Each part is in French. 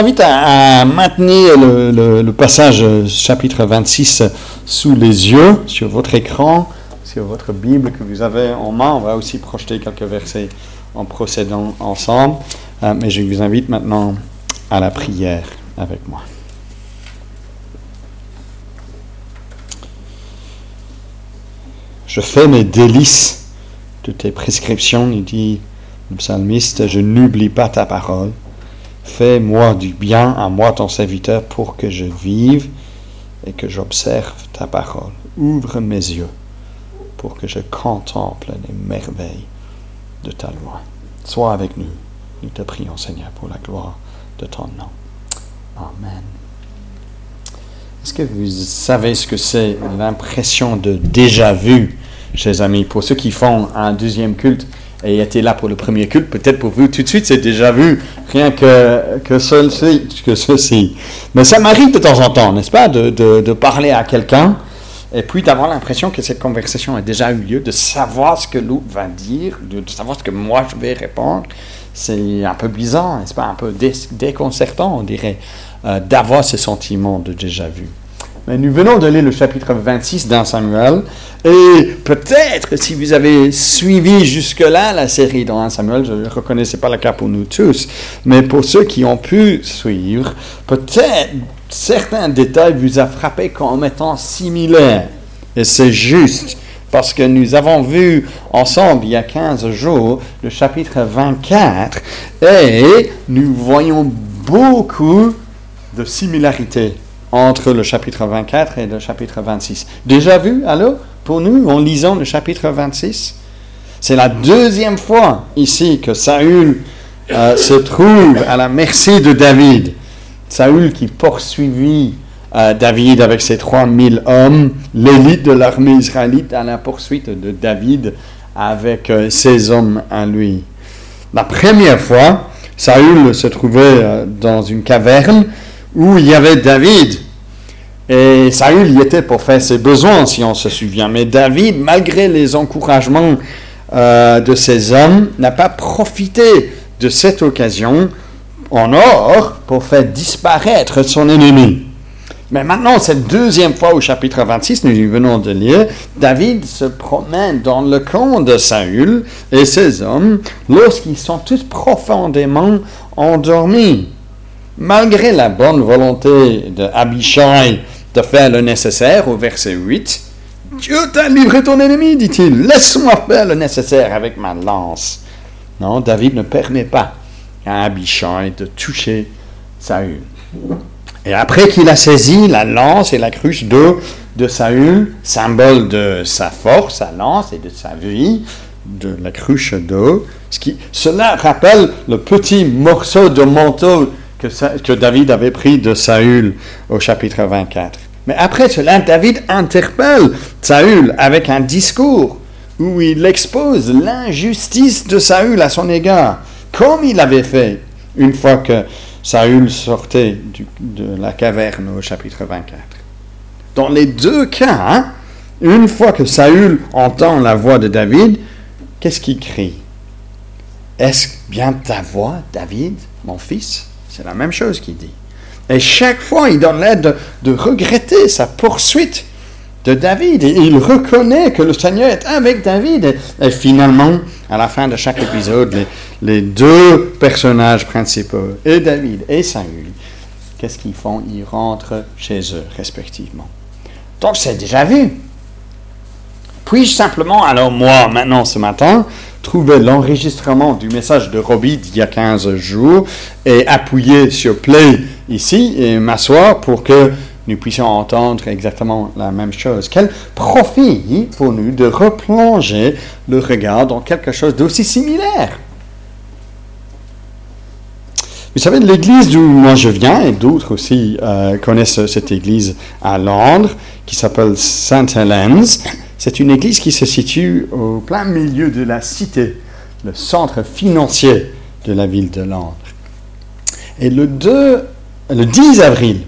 J'invite à maintenir le passage chapitre 26 sous les yeux, sur votre écran, sur votre Bible que vous avez en main. On va aussi projeter quelques versets en procédant ensemble. Mais je vous invite maintenant à la prière avec moi. Je fais mes délices de tes prescriptions, nous dit le psalmiste, je n'oublie pas ta parole. Fais-moi du bien à moi, ton serviteur, pour que je vive et que j'observe ta parole. Ouvre mes yeux pour que je contemple les merveilles de ta loi. Sois avec nous. Nous te prions, Seigneur, pour la gloire de ton nom. Amen. Est-ce que vous savez ce que c'est l'impression de déjà-vu, chers amis? Pour ceux qui font un deuxième culte et étaient là pour le premier culte, peut-être pour vous, tout de suite, c'est déjà vu, rien que ceci. Mais ça m'arrive de temps en temps, n'est-ce pas, de parler à quelqu'un et puis d'avoir l'impression que cette conversation a déjà eu lieu, de savoir ce que l'autre va dire, de savoir ce que moi je vais répondre. C'est un peu bizarre, n'est-ce pas, un peu déconcertant, on dirait, d'avoir ce sentiment de déjà vu. Mais nous venons de lire le chapitre 26 d'un Samuel, et peut-être, si vous avez suivi jusque-là la série dans 1 Samuel, je ne reconnaissais pas le cas pour nous tous, mais pour ceux qui ont pu suivre, peut-être certains détails vous ont frappé comme étant similaires. Et c'est juste, parce que nous avons vu ensemble, il y a 15 jours, le chapitre 24, et nous voyons beaucoup de similarités entre le chapitre 24 et le chapitre 26. Déjà vu, alors, pour nous, en lisant le chapitre 26? C'est la deuxième fois ici que Saül se trouve à la merci de David. Saül qui poursuivit David avec ses 3000 hommes, l'élite de l'armée israélite à la poursuite de David avec ses hommes à lui. La première fois, Saül se trouvait dans une caverne où il y avait David. Et Saül y était pour faire ses besoins, si on se souvient. Mais David, malgré les encouragements de ses hommes, n'a pas profité de cette occasion en or pour faire disparaître son ennemi. Mais maintenant, cette deuxième fois au chapitre 26, nous venons de lire, David se promène dans le camp de Saül et ses hommes lorsqu'ils sont tous profondément endormis. Malgré la bonne volonté d'Abishai de faire le nécessaire, au verset 8, « Dieu t'a livré ton ennemi, dit-il, laisse-moi faire le nécessaire avec ma lance. » Non, David ne permet pas à Abishai de toucher Saül. Et après qu'il a saisi la lance et la cruche d'eau de Saül, symbole de sa force, sa lance et de sa vie, de la cruche d'eau, cela rappelle le petit morceau de manteau que David avait pris de Saül au chapitre 24. Mais après cela, David interpelle Saül avec un discours où il expose l'injustice de Saül à son égard, comme il avait fait une fois que Saül sortait de la caverne au chapitre 24. Dans les deux cas, une fois que Saül entend la voix de David, qu'est-ce qu'il crie? Est-ce bien ta voix, David, mon fils? C'est la même chose qu'il dit. Et chaque fois, il donne l'air de regretter sa poursuite de David. Et il reconnaît que le Seigneur est avec David. Et finalement, à la fin de chaque épisode, les deux personnages principaux, et David et Saül, qu'est-ce qu'ils font? Ils rentrent chez eux, respectivement. Donc, c'est déjà vu. Puis-je simplement, alors moi, maintenant, ce matin, trouver l'enregistrement du message de Robbie d'il y a 15 jours et appuyer sur Play ici et m'asseoir pour que nous puissions entendre exactement la même chose. Quel profit pour nous de replonger le regard dans quelque chose d'aussi similaire. Vous savez, l'église d'où moi je viens, et d'autres aussi connaissent cette église à Londres, qui s'appelle St. Helens. C'est une église qui se situe au plein milieu de la cité, le centre financier de la ville de Londres. Et le 10 avril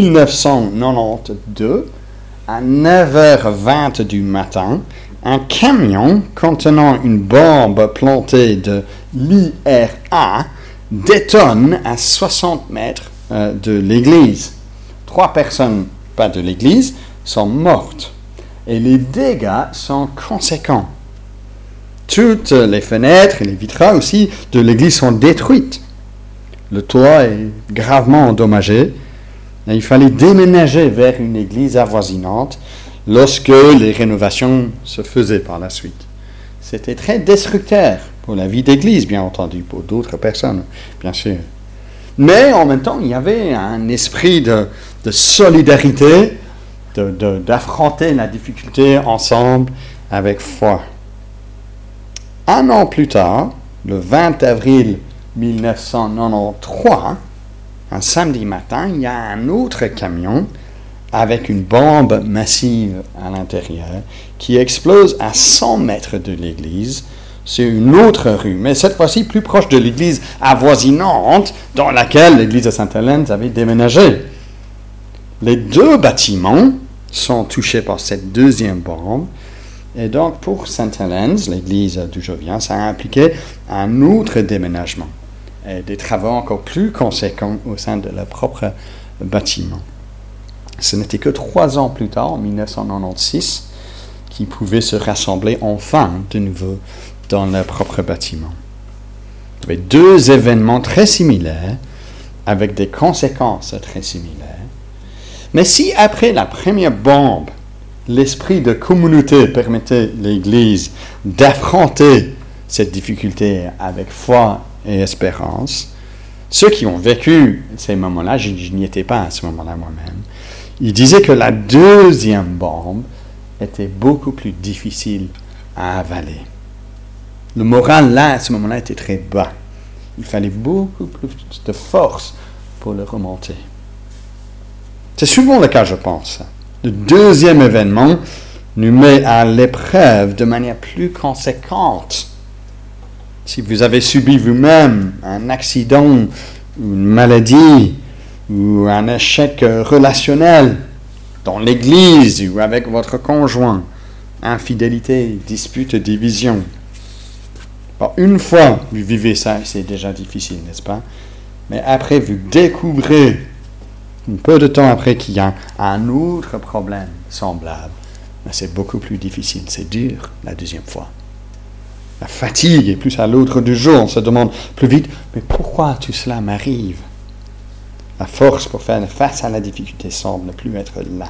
1992, à 9h20 du matin, un camion contenant une bombe plantée de l'IRA détonne à 60 mètres de l'Église. 3 personnes, pas de l'Église, sont mortes. Et les dégâts sont conséquents. Toutes les fenêtres et les vitraux aussi de l'église sont détruites. Le toit est gravement endommagé. Et il fallait déménager vers une église avoisinante lorsque les rénovations se faisaient par la suite. C'était très destructeur pour la vie d'église, bien entendu, pour d'autres personnes, bien sûr. Mais en même temps, il y avait un esprit de solidarité, d'affronter la difficulté ensemble avec foi. 1 an plus tard, le 20 avril 1993, un samedi matin, il y a un autre camion avec une bombe massive à l'intérieur qui explose à 100 mètres de l'église sur une autre rue, mais cette fois-ci plus proche de l'église avoisinante dans laquelle l'église de Sainte-Hélène avait déménagé. Les 2 bâtiments sont touchés par cette deuxième bombe. Et donc, pour Sainte-Hélène, l'église d'où je viens, ça a impliqué un autre déménagement et des travaux encore plus conséquents au sein de leur propre bâtiment. Ce n'était que 3 ans plus tard, en 1996, qu'ils pouvaient se rassembler enfin de nouveau dans leur propre bâtiment. Il y avait 2 événements très similaires, avec des conséquences très similaires. Mais si après la première bombe, l'esprit de communauté permettait l'Église d'affronter cette difficulté avec foi et espérance, ceux qui ont vécu ces moments-là, je n'y étais pas à ce moment-là moi-même, ils disaient que la deuxième bombe était beaucoup plus difficile à avaler. Le moral là, à ce moment-là, était très bas. Il fallait beaucoup plus de force pour le remonter. C'est souvent le cas, je pense. Le deuxième événement nous met à l'épreuve de manière plus conséquente. Si vous avez subi vous-même un accident, ou une maladie, ou un échec relationnel dans l'église ou avec votre conjoint, infidélité, dispute, division. Bon, une fois vous vivez ça, c'est déjà difficile, n'est-ce pas? Mais après, vous découvrez un peu de temps après qu'il y a un autre problème semblable. Mais c'est beaucoup plus difficile, c'est dur la deuxième fois. La fatigue est plus à l'ordre du jour, on se demande plus vite, mais pourquoi tout cela m'arrive? La force pour faire face à la difficulté semble ne plus être là.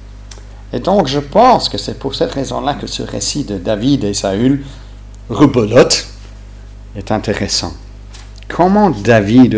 Et donc je pense que c'est pour cette raison-là que ce récit de David et Saül, rebelote, est intéressant. Comment David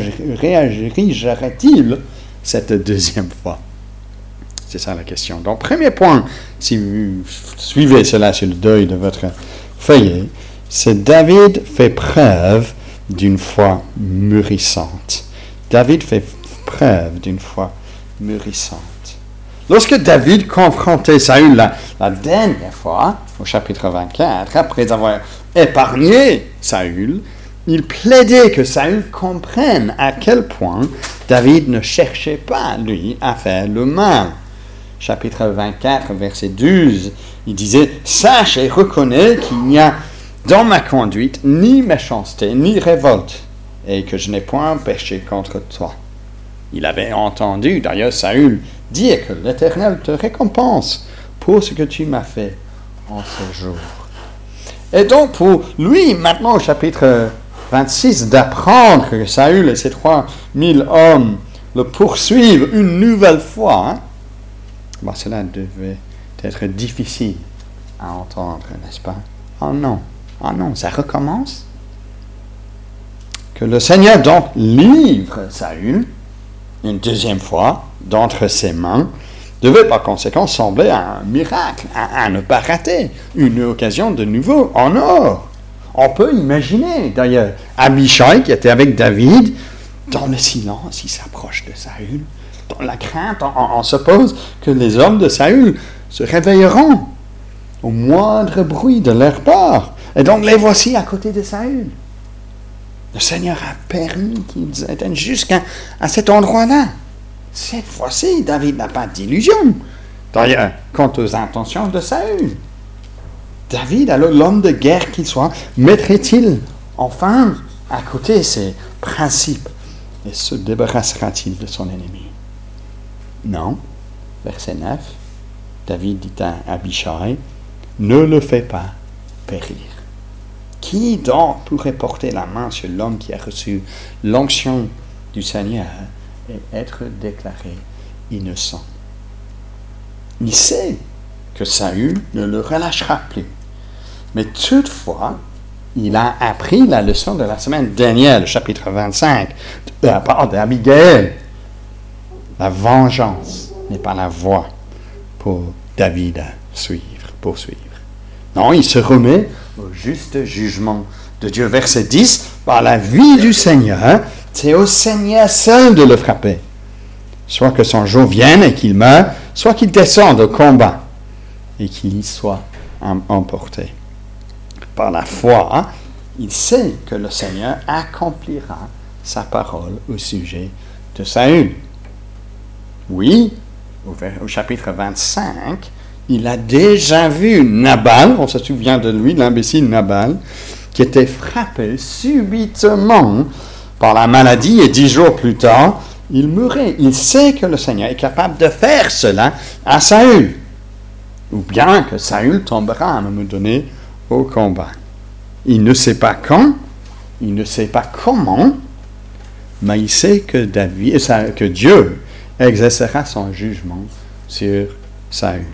réagirait-il cette deuxième fois? C'est ça la question. Donc, premier point, si vous suivez cela sur le deuil de votre feuillet, c'est David fait preuve d'une foi mûrissante. David fait preuve d'une foi mûrissante. Lorsque David confrontait Saül la dernière fois, au chapitre 24, après avoir épargné Saül, il plaidait que Saül comprenne à quel point David ne cherchait pas, lui, à faire le mal. Chapitre 24, verset 12, il disait « Sache et reconnais qu'il n'y a dans ma conduite ni méchanceté, ni révolte, et que je n'ai point péché contre toi. » Il avait entendu, d'ailleurs, Saül dire que l'Éternel te récompense pour ce que tu m'as fait en ce jour. Et donc, pour lui, maintenant, au chapitre 26, d'apprendre que Saül et ses 3000 hommes le poursuivent une nouvelle fois, cela devait être difficile à entendre, n'est-ce pas? Oh non, ça recommence. Que le Seigneur donc livre Saül une deuxième fois d'entre ses mains devait par conséquent sembler un miracle, à ne pas rater, une occasion de nouveau en or. On peut imaginer d'ailleurs Abishai qui était avec David, dans le silence, il s'approche de Saül, dans la crainte, on suppose que les hommes de Saül se réveilleront au moindre bruit de leur part. Et donc les voici à côté de Saül. Le Seigneur a permis qu'ils atteignent jusqu'à cet endroit-là. Cette fois-ci, David n'a pas d'illusion. D'ailleurs, quant aux intentions de Saül, David, alors l'homme de guerre qu'il soit, mettrait-il enfin à côté ses principes et se débarrassera-t-il de son ennemi? Non. Verset 9, David dit à Abishai, ne le fais pas périr. Qui donc pourrait porter la main sur l'homme qui a reçu l'onction du Seigneur et être déclaré innocent? Il sait que Saül ne le relâchera plus. Mais toutefois, il a appris la leçon de la semaine dernière, le chapitre 25, de la part d'Abigail. La vengeance n'est pas la voie pour David à poursuivre. Non, il se remet au juste jugement de Dieu. Verset 10, par la vie du Seigneur, c'est au Seigneur seul de le frapper. Soit que son jour vienne et qu'il meure, soit qu'il descende au combat et qu'il y soit emporté. Par la foi, il sait que le Seigneur accomplira sa parole au sujet de Saül. Oui, au chapitre 25, il a déjà vu Nabal, on se souvient de lui, l'imbécile Nabal, qui était frappé subitement par la maladie et 10 jours plus tard, il mourait. Il sait que le Seigneur est capable de faire cela à Saül. Ou bien que Saül tombera à un moment donné au combat. Il ne sait pas quand, il ne sait pas comment, mais il sait que Dieu exercera son jugement sur Saül.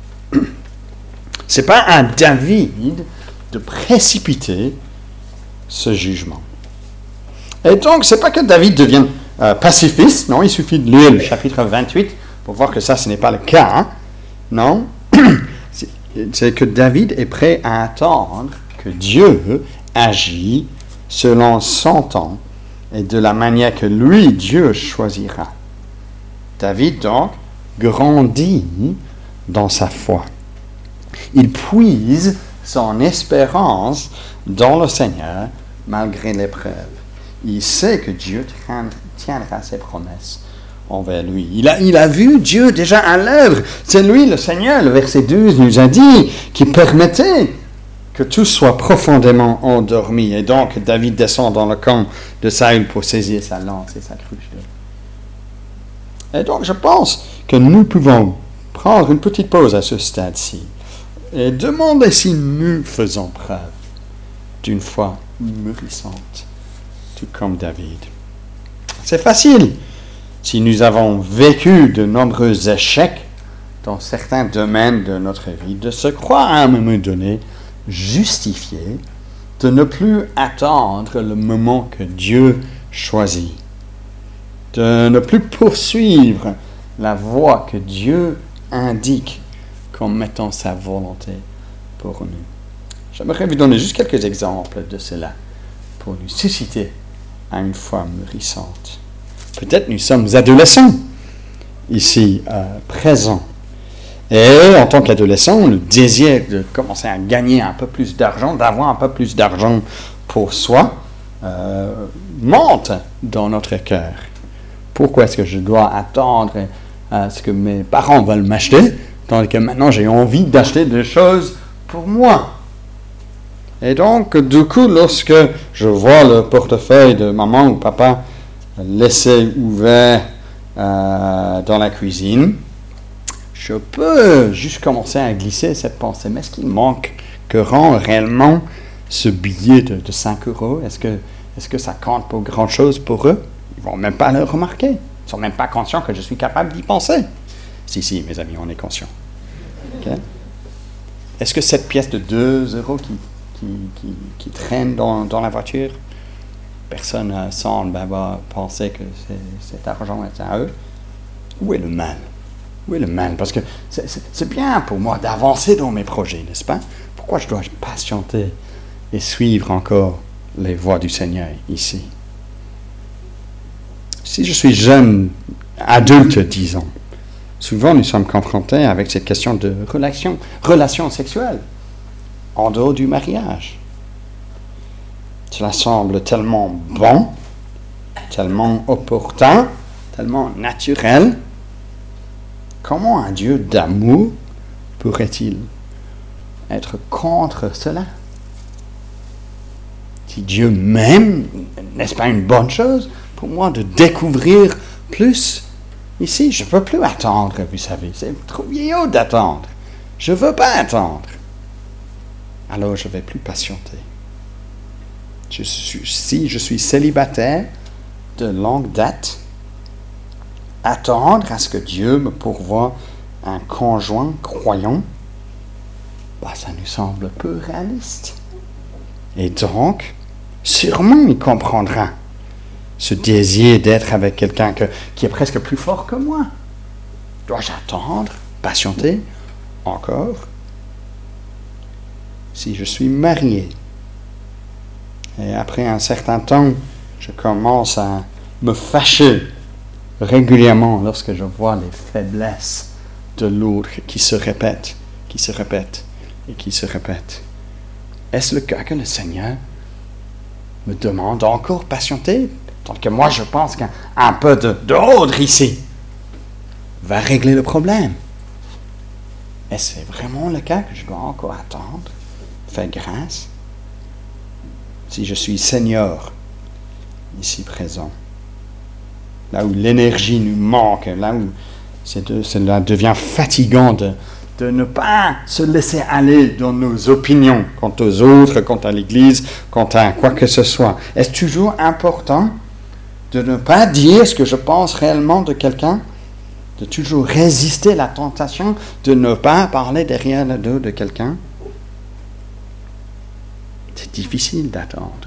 Ce n'est pas à David de précipiter ce jugement. Et donc, ce n'est pas que David devienne pacifiste, non, il suffit de lire le chapitre 28 pour voir que ça, ce n'est pas le cas, hein? Non, c'est que David est prêt à attendre que Dieu agit selon son temps et de la manière que lui, Dieu, choisira. David, donc, grandit dans sa foi. Il puise son espérance dans le Seigneur malgré l'épreuve. Il sait que Dieu tiendra ses promesses envers lui. Il a vu Dieu déjà à l'œuvre. C'est lui, le Seigneur, le verset 12 nous a dit, qui permettait que tout soit profondément endormi. Et donc, David descend dans le camp de Saül pour saisir sa lance et sa cruche. Et donc, je pense que nous pouvons prendre une petite pause à ce stade-ci et demander si nous faisons preuve d'une foi mûrissante, tout comme David. C'est facile. Si nous avons vécu de nombreux échecs dans certains domaines de notre vie, de se croire à un moment donné justifié, de ne plus attendre le moment que Dieu choisit, de ne plus poursuivre la voie que Dieu indique comme mettant sa volonté pour nous. J'aimerais vous donner juste quelques exemples de cela pour nous susciter à une foi mûrissante. Peut-être nous sommes adolescents ici, présents. Et en tant qu'adolescent, le désir de commencer à gagner un peu plus d'argent, d'avoir un peu plus d'argent pour soi, monte dans notre cœur. Pourquoi est-ce que je dois attendre à ce que mes parents veulent m'acheter, tandis que maintenant j'ai envie d'acheter des choses pour moi? Et donc, du coup, lorsque je vois le portefeuille de maman ou papa laissé ouvert dans la cuisine, je peux juste commencer à glisser cette pensée. Mais est-ce qu'il manque que rend réellement ce billet de 5 euros? Est-ce que ça compte pour grand chose pour eux? Ils ne vont même pas le remarquer. Ils ne sont même pas conscients que je suis capable d'y penser. Si, mes amis, on est conscients. Okay? Est-ce que cette pièce de 2 euros qui traîne dans la voiture, personne semble avoir pensé que cet argent est à eux? Où est le mal? Où est le mal? Parce que c'est bien pour moi d'avancer dans mes projets, n'est-ce pas? Pourquoi je dois patienter et suivre encore les voies du Seigneur ici? Si je suis jeune, adulte, disons, souvent nous sommes confrontés avec cette question de relation sexuelle en dehors du mariage. Cela semble tellement bon, tellement opportun, tellement naturel. Comment un Dieu d'amour pourrait-il être contre cela? Si Dieu m'aime, n'est-ce pas une bonne chose pour moi de découvrir plus. Ici, je ne veux plus attendre, vous savez. C'est trop vieillot d'attendre. Je ne veux pas attendre. Alors, je ne vais plus patienter. Si je suis célibataire de longue date, attendre à ce que Dieu me pourvoie un conjoint croyant, ça nous semble peu réaliste. Et donc, sûrement il comprendra ce désir d'être avec quelqu'un qui est presque plus fort que moi. Dois-je attendre, patienter encore? Si je suis marié, et après un certain temps, je commence à me fâcher régulièrement lorsque je vois les faiblesses de l'autre qui se répètent et qui se répètent. Est-ce le cas que le Seigneur me demande encore patienter? Tant que moi je pense qu'un peu d'ordre ici va régler le problème. Est-ce vraiment le cas que je dois encore attendre? Faire grâce? Si je suis Seigneur ici présent, là où l'énergie nous manque, là où cela devient fatigant de ne pas se laisser aller dans nos opinions quant aux autres, quant à l'Église, quant à quoi que ce soit. Est-ce toujours important de ne pas dire ce que je pense réellement de quelqu'un? De toujours résister à la tentation de ne pas parler derrière le dos de quelqu'un? C'est difficile d'attendre.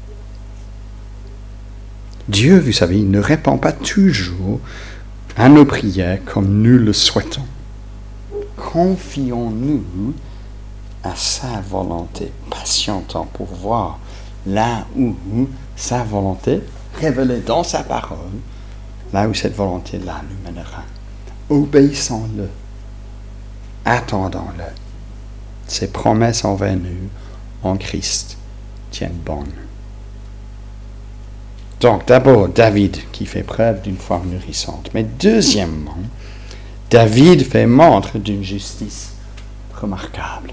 Dieu, vous savez, il ne répond pas toujours à nos prières comme nous le souhaitons. Confions-nous à sa volonté, patientons pour voir là où sa volonté, révélée dans sa parole, là où cette volonté-là nous mènera. Obéissons-le, attendons-le. Ses promesses envers nous en Christ tiennent bonne. Donc d'abord David qui fait preuve d'une foi nourrissante, mais deuxièmement, David fait montre d'une justice remarquable.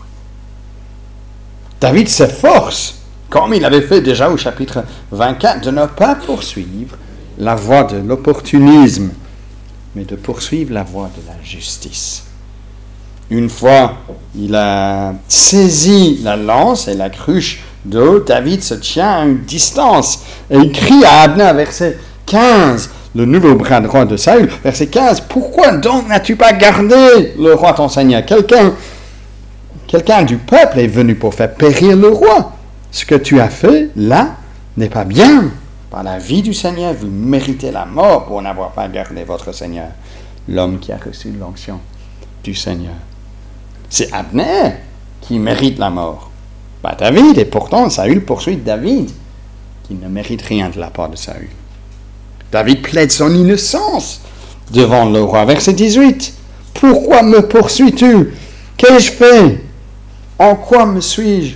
David s'efforce, comme il avait fait déjà au chapitre 24, de ne pas poursuivre la voie de l'opportunisme, mais de poursuivre la voie de la justice. Une fois, il a saisi la lance et la cruche d'eau, David se tient à une distance et il crie à Abner, verset 15, le nouveau bras droit de Saül, verset 15, « Pourquoi donc n'as-tu pas gardé le roi ton Seigneur? Quelqu'un du peuple est venu pour faire périr le roi. Ce que tu as fait, là, n'est pas bien. Par la vie du Seigneur, vous méritez la mort pour n'avoir pas gardé votre Seigneur, l'homme qui a reçu l'onction du Seigneur. » C'est Abner qui mérite la mort. David, et pourtant Saül poursuit David, qui ne mérite rien de la part de Saül. David plaide son innocence devant le roi. Verset 18. « Pourquoi me poursuis-tu? Qu'ai-je fait? En quoi me suis-je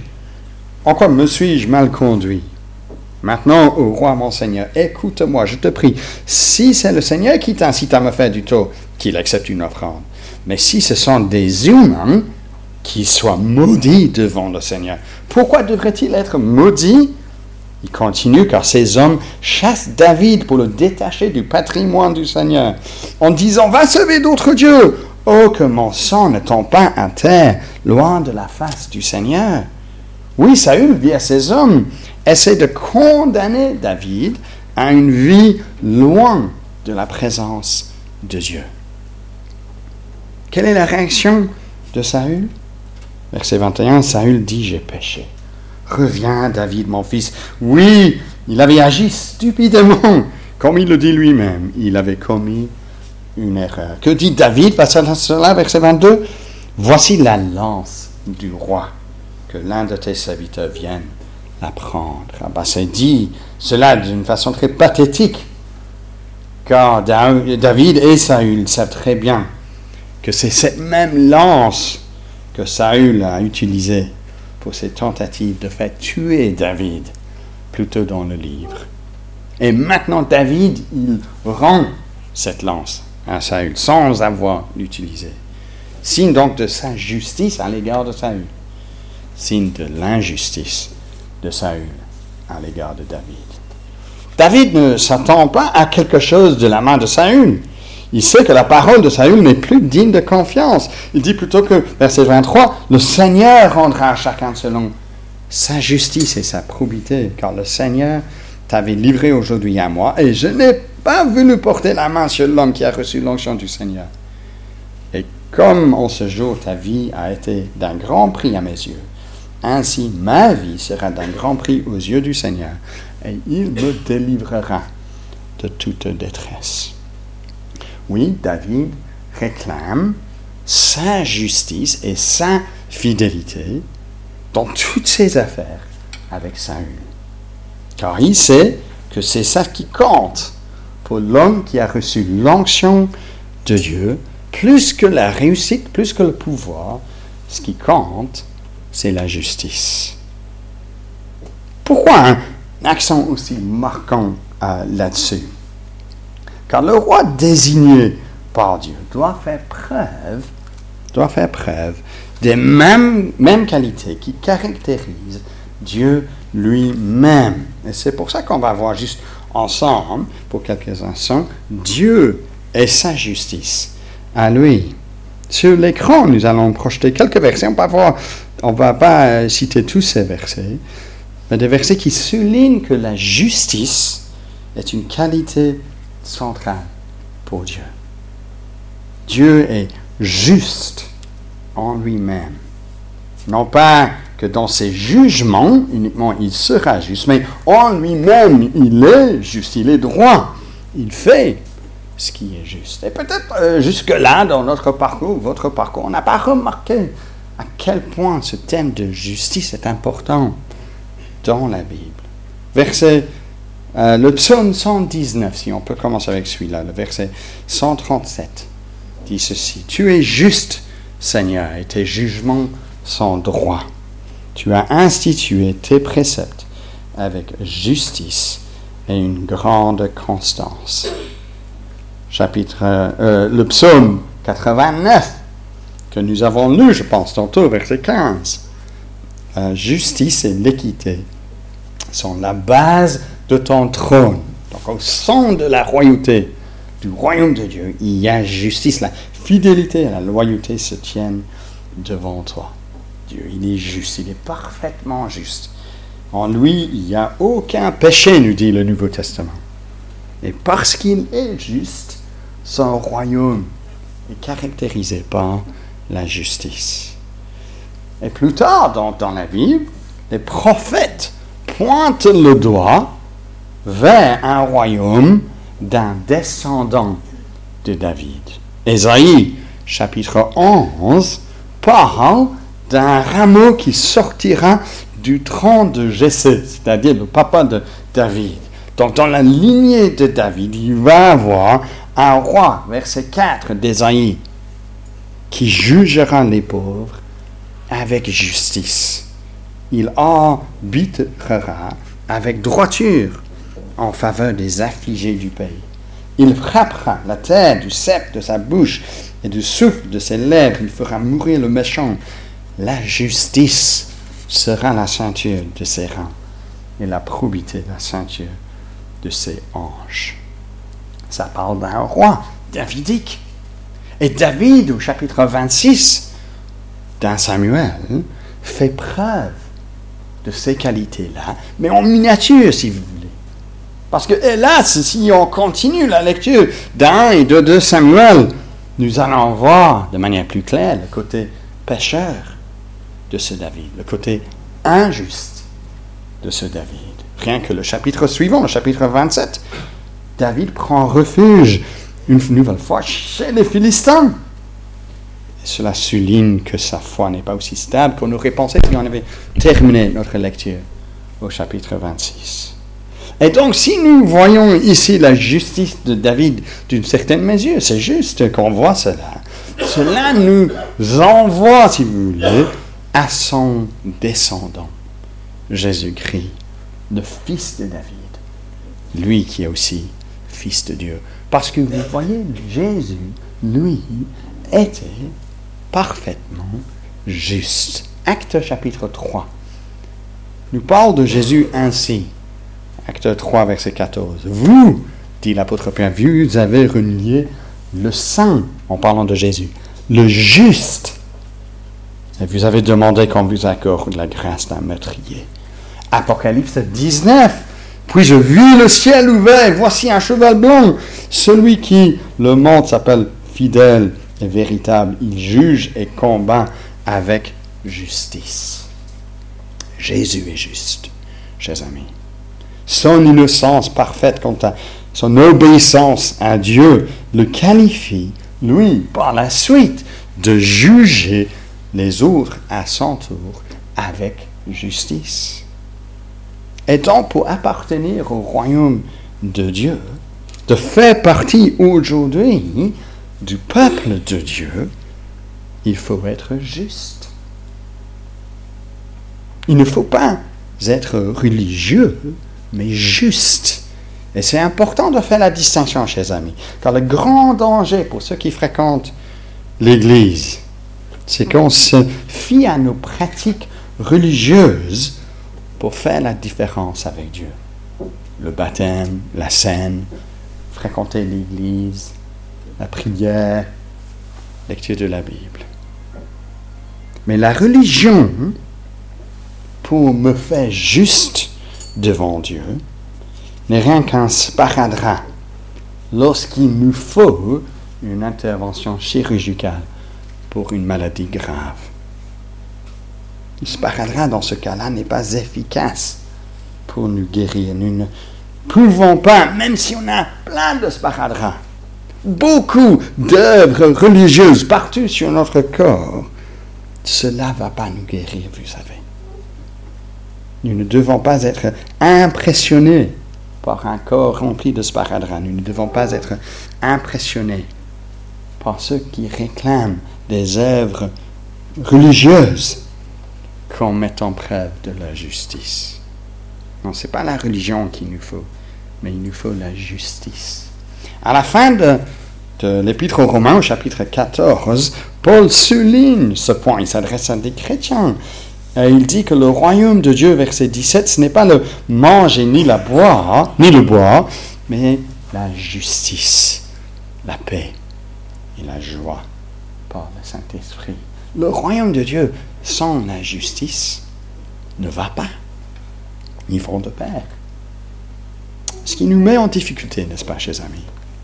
mal conduit? Maintenant, ô roi mon Seigneur, écoute-moi, je te prie. Si c'est le Seigneur qui t'incite à me faire du tort, qu'il accepte une offrande. Mais si ce sont des humains, qu'ils soient maudits devant le Seigneur. Pourquoi devrait-il être maudit? » Il continue, car ces hommes chassent David pour le détacher du patrimoine du Seigneur, en disant, « Va sauver d'autres dieux! Oh, que mon sang ne tombe pas à terre, loin de la face du Seigneur. » Oui, Saül, via ces hommes, essaie de condamner David à une vie loin de la présence de Dieu. Quelle est la réaction de Saül? Verset 21, Saül dit, « J'ai péché. Reviens, David, mon fils. » Oui, il avait agi stupidement. Comme il le dit lui-même, il avait commis une erreur. Que dit David face à cela, verset 22? « Voici la lance du roi, que l'un de tes serviteurs vienne la prendre. » C'est dit cela d'une façon très pathétique, car David et Saül savent très bien que c'est cette même lance que Saül a utilisée pour ses tentatives de faire tuer David, plutôt dans le livre. Et maintenant, David, il rend cette lance à Saül, sans avoir l'utilisée. Signe donc de sa justice à l'égard de Saül. Signe de l'injustice de Saül à l'égard de David. David ne s'attend pas à quelque chose de la main de Saül. Il sait que la parole de Saül n'est plus digne de confiance. Il dit plutôt que, verset 23, « Le Seigneur rendra à chacun selon sa justice et sa probité, car le Seigneur t'avait livré aujourd'hui à moi, et je n'ai pas voulu porter la main sur l'homme qui a reçu l'onction du Seigneur. Et comme en ce jour ta vie a été d'un grand prix à mes yeux, ainsi ma vie sera d'un grand prix aux yeux du Seigneur, et il me délivrera de toute détresse. » Oui, David réclame sa justice et sa fidélité dans toutes ses affaires avec Saül. Car il sait que c'est ça qui compte pour l'homme qui a reçu l'onction de Dieu, plus que la réussite, plus que le pouvoir. Ce qui compte, c'est la justice. Pourquoi un accent aussi marquant là-dessus? Car le roi désigné par Dieu doit faire preuve des mêmes qualités qui caractérisent Dieu lui-même. Et c'est pour ça qu'on va voir juste ensemble, pour quelques instants, Dieu et sa justice à lui. Sur l'écran, nous allons projeter quelques versets. On va pas citer tous ces versets, mais des versets qui soulignent que la justice est une qualité centrale pour Dieu. Dieu est juste en lui-même. Non pas que dans ses jugements, uniquement il sera juste, mais en lui-même, il est juste, il est droit. Il fait ce qui est juste. Et peut-être jusque-là, dans notre parcours, votre parcours, on n'a pas remarqué à quel point ce thème de justice est important dans la Bible. Le psaume 119, si on peut commencer avec celui-là, le verset 137, dit ceci: « Tu es juste, Seigneur, et tes jugements sont droits. Tu as institué tes préceptes avec justice et une grande constance. » Le psaume 89, que nous avons lu, je pense, tantôt, verset 15. Justice et l'équité sont la base de ton trône. Donc, au centre de la royauté, du royaume de Dieu, il y a justice. La fidélité et la loyauté se tiennent devant toi. Dieu, il est juste, il est parfaitement juste. En lui, il n'y a aucun péché, nous dit le Nouveau Testament. Et parce qu'il est juste, son royaume est caractérisé par la justice. Et plus tard dans la Bible, les prophètes pointent le doigt vers un royaume d'un descendant de David. Ésaïe, chapitre 11, parle d'un rameau qui sortira du tronc de Jessé, c'est-à-dire le papa de David. Donc dans la lignée de David, il va avoir un roi, verset 4 d'Ésaïe, qui jugera les pauvres avec justice. Il arbitrera avec droiture en faveur des affligés du pays. Il frappera la terre du sceptre de sa bouche et du souffle de ses lèvres. Il fera mourir le méchant. La justice sera la ceinture de ses reins et la probité la ceinture de ses hanches. Ça parle d'un roi davidique. Et David, au chapitre 26 d'un Samuel, fait preuve de ces qualités-là, mais en miniature, si vous voulez. Parce que, hélas, si on continue la lecture d'un et de 2 Samuel, nous allons voir de manière plus claire le côté pécheur de ce David, le côté injuste de ce David. Rien que le chapitre suivant, le chapitre 27, David prend refuge une nouvelle fois chez les Philistins. Et cela souligne que sa foi n'est pas aussi stable qu'on aurait pensé si on avait terminé notre lecture au chapitre 26. Et donc, si nous voyons ici la justice de David d'une certaine mesure, c'est juste qu'on voit cela. Cela nous envoie, si vous voulez, à son descendant, Jésus-Christ, le fils de David, lui qui est aussi fils de Dieu. Parce que vous voyez, Jésus, lui, était parfaitement juste. Actes chapitre 3 nous parle de Jésus ainsi. Actes 3, verset 14. Vous, dit l'apôtre Pierre, vous avez renié le saint, en parlant de Jésus, le juste. Et vous avez demandé qu'on vous accorde la grâce d'un meurtrier. Apocalypse 19. Puis je vis le ciel ouvert, et voici un cheval blanc. Celui qui le monte s'appelle fidèle et véritable. Il juge et combat avec justice. Jésus est juste, chers amis. Son innocence parfaite quant à son obéissance à Dieu le qualifie, lui, par la suite, de juger les autres à son tour avec justice. Et donc, pour appartenir au royaume de Dieu, de faire partie aujourd'hui du peuple de Dieu, il faut être juste. Il ne faut pas être religieux, mais juste. Et c'est important de faire la distinction, chers amis, car le grand danger pour ceux qui fréquentent l'Église, c'est qu'on se fie à nos pratiques religieuses pour faire la différence avec Dieu. Le baptême, la scène, fréquenter l'Église, la prière, lecture de la Bible. Mais la religion, pour me faire juste devant Dieu, n'est rien qu'un sparadrap lorsqu'il nous faut une intervention chirurgicale pour une maladie grave. Le sparadrap, dans ce cas-là, n'est pas efficace pour nous guérir. Nous ne pouvons pas, même si on a plein de sparadraps, beaucoup d'œuvres religieuses partout sur notre corps, cela ne va pas nous guérir, vous savez. Nous ne devons pas être impressionnés par un corps rempli de sparadrap. Nous ne devons pas être impressionnés par ceux qui réclament des œuvres religieuses qu'on mette en preuve de la justice. Non, ce n'est pas la religion qu'il nous faut, mais il nous faut la justice. À la fin de l'Épître aux Romains, au chapitre 14, Paul souligne ce point. Il s'adresse à des chrétiens. Et il dit que le royaume de Dieu, verset 17, ce n'est pas le manger ni le boire, mais la justice, la paix et la joie par le Saint-Esprit. Le royaume de Dieu sans la justice ne va pas. Ils vont de pair. Ce qui nous met en difficulté, n'est-ce pas, chers amis?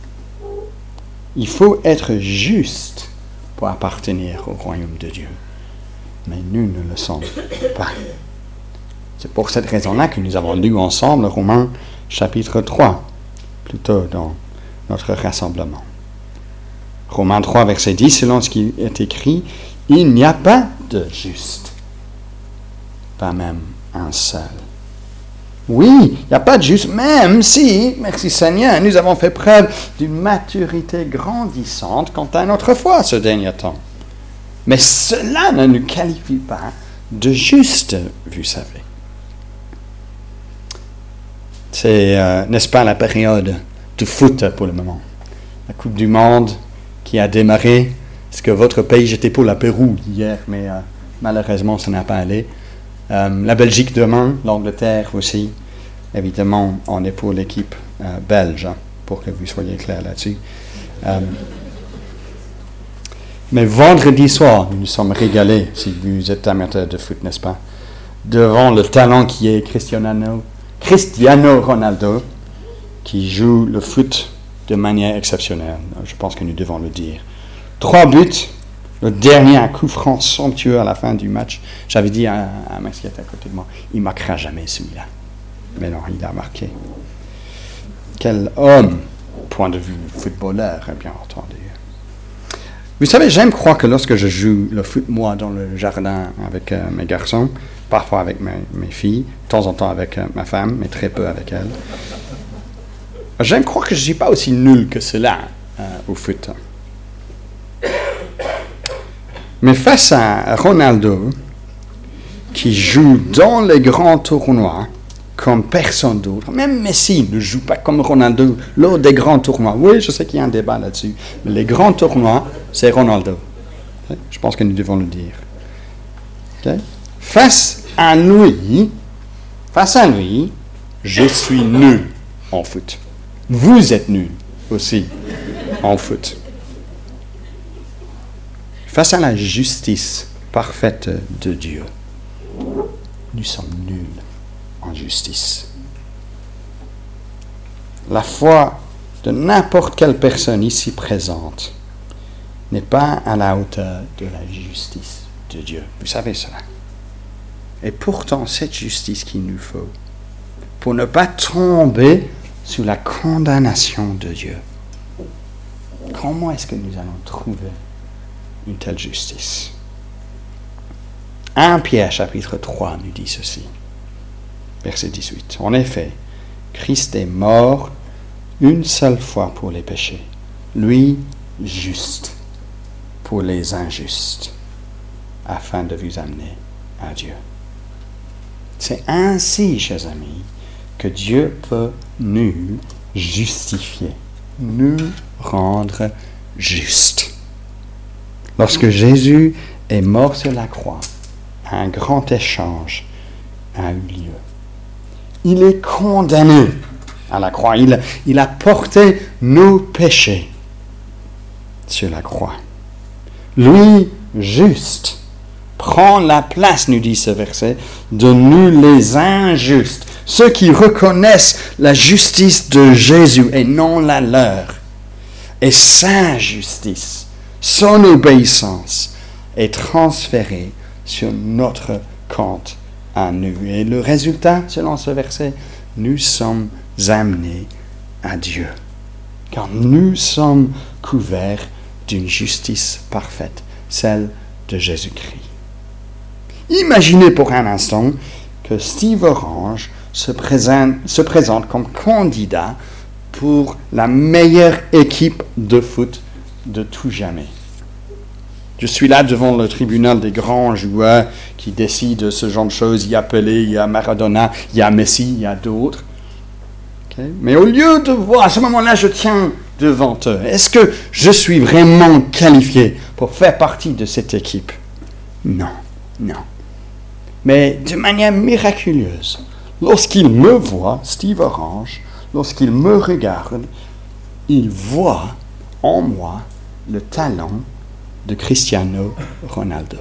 Il faut être juste pour appartenir au royaume de Dieu. Mais nous ne le sommes pas. C'est pour cette raison-là que nous avons lu ensemble Romains chapitre 3, plutôt dans notre rassemblement. Romains 3, verset 10, selon ce qui est écrit, « Il n'y a pas de juste, pas même un seul. » Oui, il n'y a pas de juste, même si, merci Seigneur, nous avons fait preuve d'une maturité grandissante quant à notre foi ce dernier temps. Mais cela ne nous qualifie pas de juste, vous savez. C'est, n'est-ce pas, la période de foot pour le moment. La Coupe du Monde qui a démarré. Est-ce que votre pays, j'étais pour la Pérou hier, mais malheureusement, ça n'a pas allé. La Belgique demain, l'Angleterre aussi. Évidemment, on est pour l'équipe belge, pour que vous soyez clairs là-dessus. Mais vendredi soir, nous nous sommes régalés, si vous êtes amateur de foot, n'est-ce pas, devant le talent qui est Cristiano Ronaldo, qui joue le foot de manière exceptionnelle. Je pense que nous devons le dire. 3 buts, le dernier, un coup franc somptueux à la fin du match. J'avais dit à Max qui était à côté de moi, il ne marquera jamais celui-là. Mais non, il a marqué. Quel homme, point de vue footballeur, bien entendu. Vous savez, j'aime croire que lorsque je joue le foot, moi, dans le jardin avec mes garçons, parfois avec mes filles, de temps en temps avec ma femme, mais très peu avec elle, j'aime croire que je ne suis pas aussi nul que cela au foot. Mais face à Ronaldo, qui joue dans les grands tournois, comme personne d'autre. Même Messi ne joue pas comme Ronaldo lors des grands tournois. Oui, je sais qu'il y a un débat là-dessus. Mais les grands tournois, c'est Ronaldo. Je pense que nous devons le dire. Okay? Face à lui, je suis nul en foot. Vous êtes nul aussi en foot. Face à la justice parfaite de Dieu, nous sommes nuls en justice. La foi de n'importe quelle personne ici présente n'est pas à la hauteur de la justice de Dieu. Vous savez cela. Et pourtant, cette justice qu'il nous faut, pour ne pas tomber sous la condamnation de Dieu, comment est-ce que nous allons trouver une telle justice? 1 Pierre chapitre 3 nous dit ceci, verset 18. En effet, Christ est mort une seule fois pour les péchés, lui juste pour les injustes, afin de vous amener à Dieu. C'est ainsi, chers amis, que Dieu peut nous justifier, nous rendre justes. Lorsque Jésus est mort sur la croix, un grand échange a eu lieu. Il est condamné à la croix. Il a porté nos péchés sur la croix. Lui, juste, prend la place, nous dit ce verset, de nous les injustes, ceux qui reconnaissent la justice de Jésus et non la leur. Et sa justice, son obéissance est transférée sur notre compte à nous. Et le résultat, selon ce verset, nous sommes amenés à Dieu. Car nous sommes couverts d'une justice parfaite, celle de Jésus-Christ. Imaginez pour un instant que Steve Orange se présente comme candidat pour la meilleure équipe de foot de tout jamais. Je suis là devant le tribunal des grands joueurs qui décident ce genre de choses. Il y a Pelé, il y a Maradona, il y a Messi, il y a d'autres. Okay? Mais au lieu de voir, à ce moment-là, je tiens devant eux. Est-ce que je suis vraiment qualifié pour faire partie de cette équipe? Non. Mais de manière miraculeuse, lorsqu'il me voit, Steve Orange, lorsqu'il me regarde, il voit en moi le talent de Cristiano Ronaldo.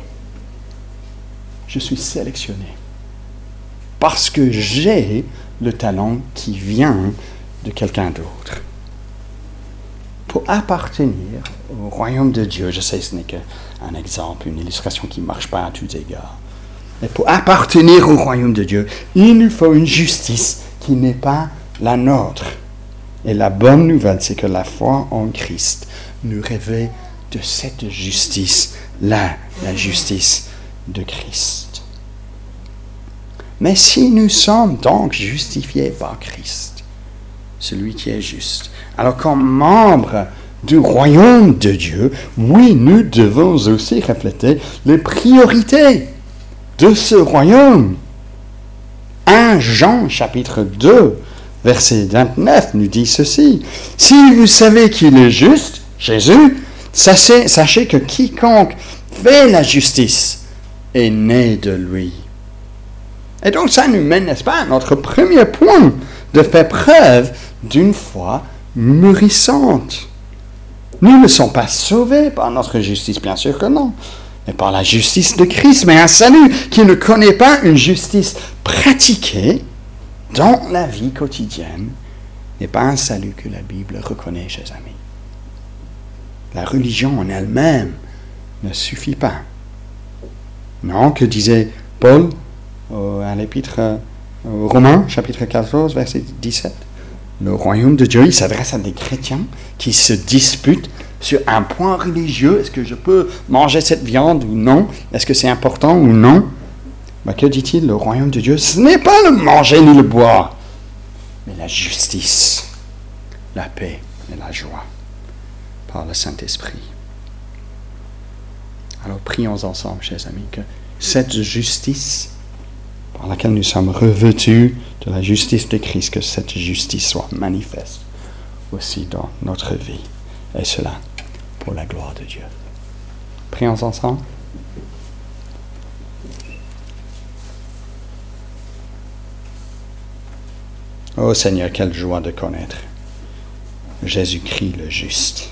Je suis sélectionné parce que j'ai le talent qui vient de quelqu'un d'autre. Pour appartenir au royaume de Dieu, je sais que ce n'est qu'un exemple, une illustration qui ne marche pas à tous égards, mais pour appartenir au royaume de Dieu, il nous faut une justice qui n'est pas la nôtre. Et la bonne nouvelle, c'est que la foi en Christ nous révèle de cette justice-là, la justice de Christ. Mais si nous sommes donc justifiés par Christ, celui qui est juste, alors comme membres du royaume de Dieu, oui, nous devons aussi refléter les priorités de ce royaume. 1 Jean chapitre 2, verset 29 nous dit ceci. Si vous savez qu'il est juste, Jésus, sachez que quiconque fait la justice est né de lui. Et donc ça nous mène, n'est-ce pas, à notre premier point, de faire preuve d'une foi mûrissante. Nous ne sommes pas sauvés par notre justice, bien sûr que non, mais par la justice de Christ. Mais un salut qui ne connaît pas une justice pratiquée dans la vie quotidienne n'est pas un salut que la Bible reconnaît, chers amis. La religion en elle-même ne suffit pas. Non, que disait Paul à l'épître aux Romains, chapitre 14, verset 17. Le royaume de Dieu, il s'adresse à des chrétiens qui se disputent sur un point religieux. Est-ce que je peux manger cette viande ou non? Est-ce que c'est important ou non? Que dit-il? Le royaume de Dieu, ce n'est pas le manger ni le boire, mais la justice, la paix et la joie par le Saint-Esprit. Alors prions ensemble, chers amis, que cette justice par laquelle nous sommes revêtus de la justice de Christ, que cette justice soit manifeste aussi dans notre vie. Et cela pour la gloire de Dieu. Prions ensemble. Ô Seigneur, quelle joie de connaître Jésus-Christ le juste.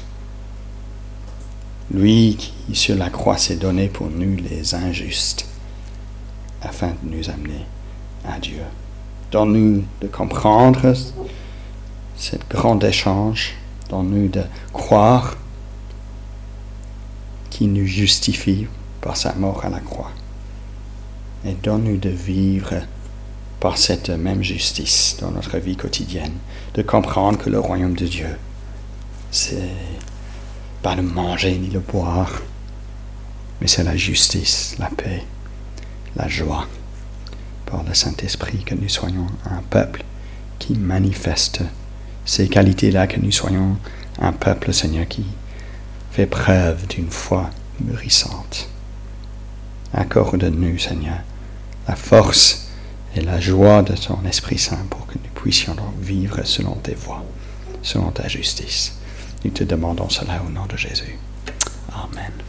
Lui qui sur la croix s'est donné pour nous les injustes, afin de nous amener à Dieu. Donne-nous de comprendre ce grand échange, donne-nous de croire qu'il nous justifie par sa mort à la croix. Et donne-nous de vivre par cette même justice dans notre vie quotidienne, de comprendre que le royaume de Dieu, c'est pas le manger ni le boire, mais c'est la justice, la paix, la joie, par le Saint-Esprit, que nous soyons un peuple qui manifeste ces qualités-là, que nous soyons un peuple, Seigneur, qui fait preuve d'une foi mûrissante. Accorde-nous, Seigneur, la force et la joie de ton Esprit Saint pour que nous puissions donc vivre selon tes voies, selon ta justice. Nous te demandons cela au nom de Jésus. Amen.